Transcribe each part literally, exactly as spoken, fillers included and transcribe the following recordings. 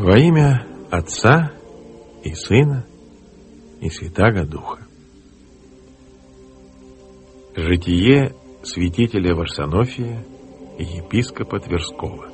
Во имя Отца и Сына и Святаго Духа. Житие святителя Варсонофия и епископа Тверского.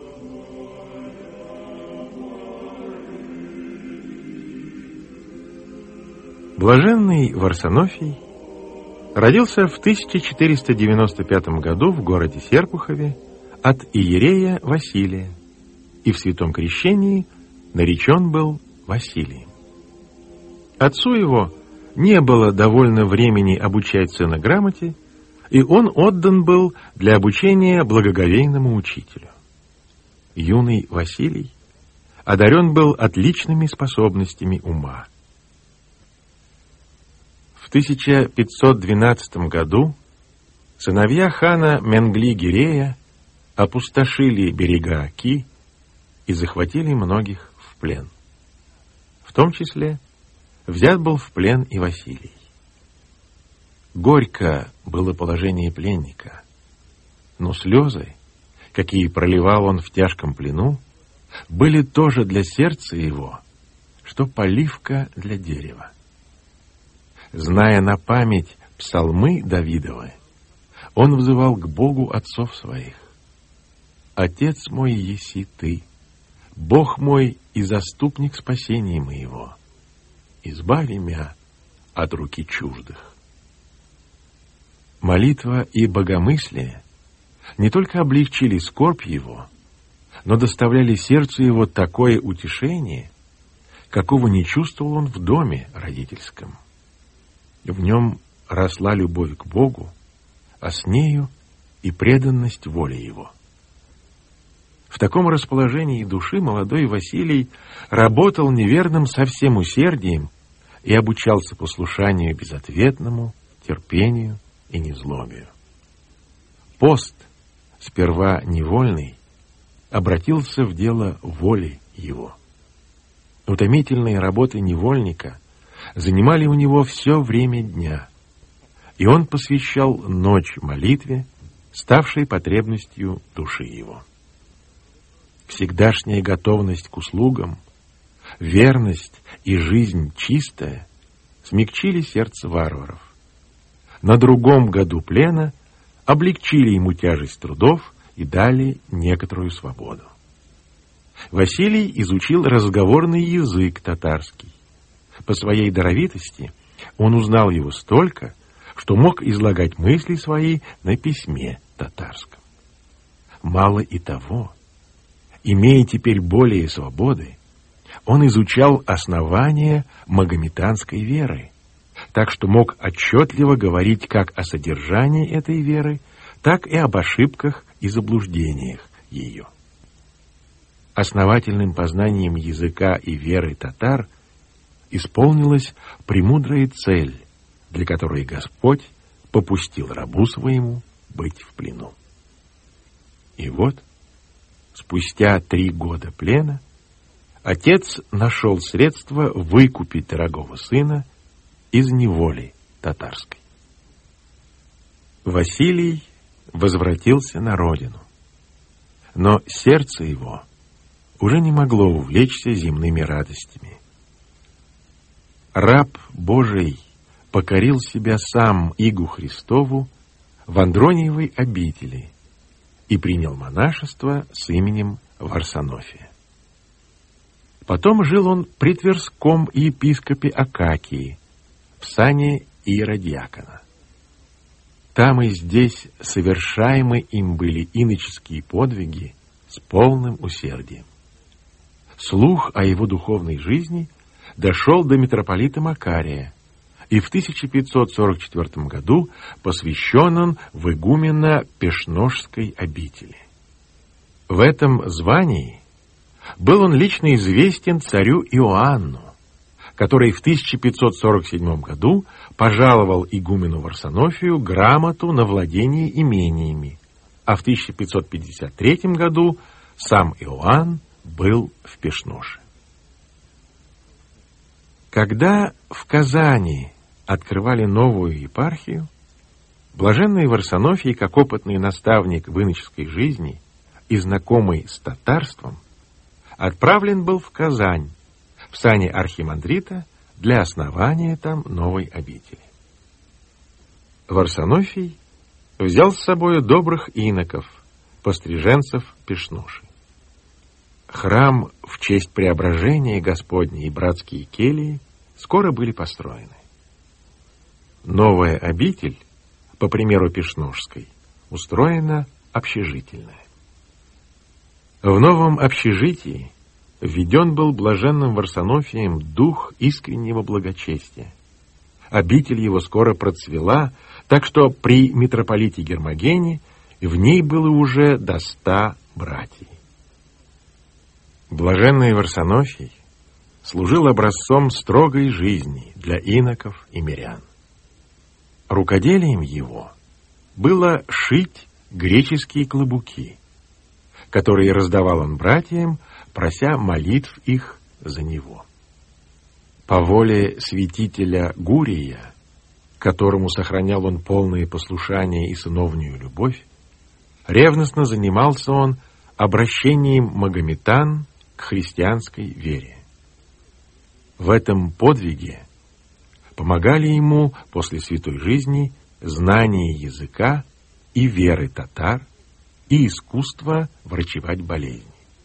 Блаженный Варсонофий родился в тысяча четыреста девяносто пятом году в городе Серпухове от иерея Василия и в святом крещении наречен был Василием. Отцу его не было довольно времени обучать сына грамоте, и он отдан был для обучения благоговейному учителю. Юный Василий одарен был отличными способностями ума. В тысяча пятьсот двенадцатом году сыновья хана Менгли-Гирея опустошили берега Оки и захватили многих в плен. В том числе взят был в плен и Василий. Горько было положение пленника, но слезы, какие проливал он в тяжком плену, были тоже для сердца его, что поливка для дерева. Зная на память псалмы Давидовы, он взывал к Богу отцов своих: «Отец мой еси ты, Бог мой и заступник спасения моего, избави мя от руки чуждых». Молитва и богомыслие не только облегчили скорбь его, но доставляли сердцу его такое утешение, какого не чувствовал он в доме родительском. В нем росла любовь к Богу, а с нею и преданность воле его. В таком расположении души молодой Василий работал неверным со всем усердием и обучался послушанию безответному, терпению и незлобию. Пост, сперва невольный, обратился в дело воли его. Утомительные работы невольника занимали у него все время дня, и он посвящал ночь молитве, ставшей потребностью души его. Всегдашняя готовность к услугам, верность и жизнь чистая смягчили сердце варваров. На другом году плена облегчили ему тяжесть трудов и дали некоторую свободу. Василий изучил разговорный язык татарский. По своей даровитости он узнал его столько, что мог излагать мысли свои на письме татарском. Мало и того, имея теперь более свободы, он изучал основания магометанской веры, так что мог отчетливо говорить как о содержании этой веры, так и об ошибках и заблуждениях ее. Основательным познанием языка и веры татар исполнилась премудрая цель, для которой Господь попустил рабу своему быть в плену. И вот, спустя три года плена, отец нашел средства выкупить дорогого сына из неволи татарской. Василий возвратился на родину, но сердце его уже не могло увлечься земными радостями. Раб Божий покорил себя сам игу Христову в Андрониевой обители и принял монашество с именем Варсонофия. Потом жил он при Тверском епископе Акакии в сане иеродиакона. Там и здесь совершаемы им были иноческие подвиги с полным усердием. Слух о его духовной жизни дошел до митрополита Макария, и в тысяча пятьсот сорок четвёртом году посвящен он в игумена Пешножской обители. В этом звании был он лично известен царю Иоанну, который в тысяча пятьсот сорок седьмом году пожаловал игумену Варсонофию грамоту на владение имениями, а в тысяча пятьсот пятьдесят третьем году сам Иоанн был в Пешноше. Когда в Казани открывали новую епархию, блаженный Варсонофий, как опытный наставник в иноческой жизни и знакомый с татарством, отправлен был в Казань, в сани архимандрита, для основания там новой обители. Варсонофий взял с собою добрых иноков, постриженцев Пешнуши. Храм в честь преображения Господня и братские келии скоро были построены. Новая обитель, по примеру Пешнушской, устроена общежительная. В новом общежитии введен был блаженным Варсонофием дух искреннего благочестия. Обитель его скоро процвела, так что при митрополите Гермогене в ней было уже до ста братьев. Блаженный Варсонофий служил образцом строгой жизни для иноков и мирян. Рукоделием его было шить греческие клобуки, которые раздавал он братьям, прося молитв их за него. По воле святителя Гурия, которому сохранял он полное послушание и сыновнюю любовь, ревностно занимался он обращением магометан к христианской вере. В этом подвиге помогали ему после святой жизни знание языка и веры татар и искусство врачевать болезни.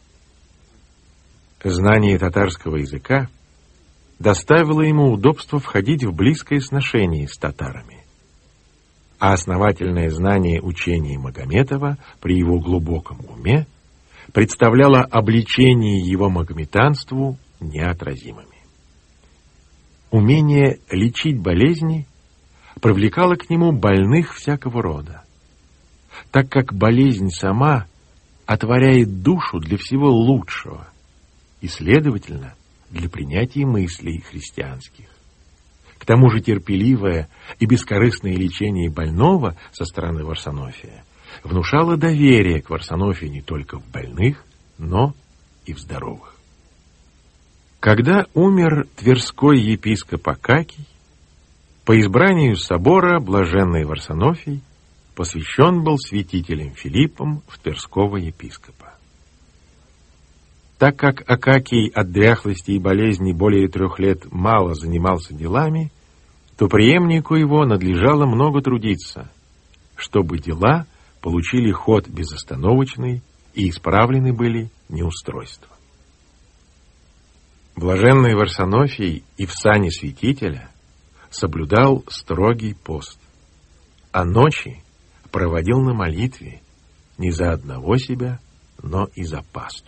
Знание татарского языка доставило ему удобство входить в близкое сношение с татарами, а основательное знание учения Магометова при его глубоком уме представляло обличение его магометанству неотразимыми. Умение лечить болезни привлекало к нему больных всякого рода, так как болезнь сама отворяет душу для всего лучшего и, следовательно, для принятия мыслей христианских. К тому же терпеливое и бескорыстное лечение больного со стороны Варсонофия внушало доверие к Варсонофию не только в больных, но и в здоровых. Когда умер тверской епископ Акакий, по избранию собора блаженный Варсонофий посвящен был святителем Филиппом в Тверского епископа. Так как Акакий от дряхлости и болезни более трех лет мало занимался делами, то преемнику его надлежало много трудиться, чтобы дела получили ход безостановочный и исправлены были неустройства. Блаженный Варсонофий и в сане святителя соблюдал строгий пост, а ночи проводил на молитве не за одного себя, но и за паству.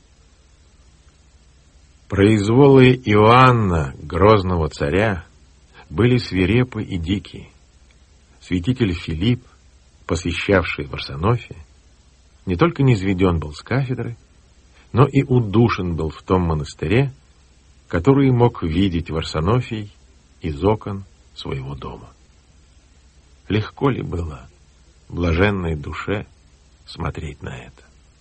Произволы Иоанна, грозного царя, были свирепы и дикие. Святитель Филипп, посвящавший Варсонофия, не только низведен был с кафедры, но и удушен был в том монастыре, который мог видеть Варсонофий из окон своего дома. Легко ли было блаженной душе смотреть на это?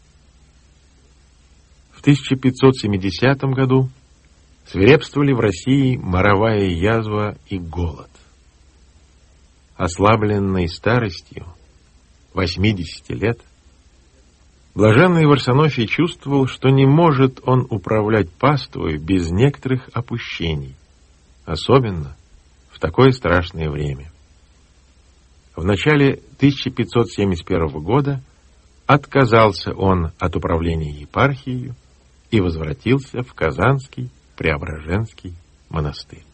В тысяча пятьсот семидесятом году свирепствовали в России моровая язва и голод. Ослабленный старостью, восьмидесяти лет, блаженный Варсонофий чувствовал, что не может он управлять паствой без некоторых опущений, особенно в такое страшное время. В начале тысяча пятьсот семьдесят первого года отказался он от управления епархией и возвратился в Казанский Преображенский монастырь.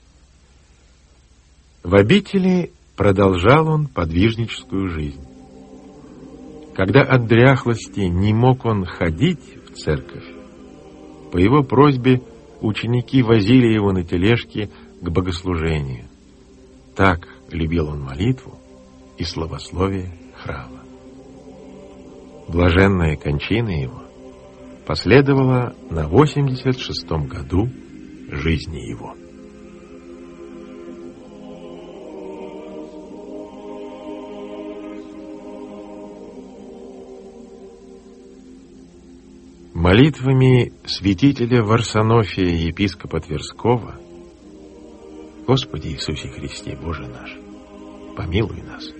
В обители продолжал он подвижническую жизнь. Когда от дряхлости не мог он ходить в церковь, по его просьбе ученики возили его на тележке к богослужению. Так любил он молитву и славословие храма. Блаженная кончина его последовала на восемьдесят шестом году жизни его. Молитвами святителя Варсонофия, епископа Тверского: Господи Иисусе Христе, Боже наш, помилуй нас.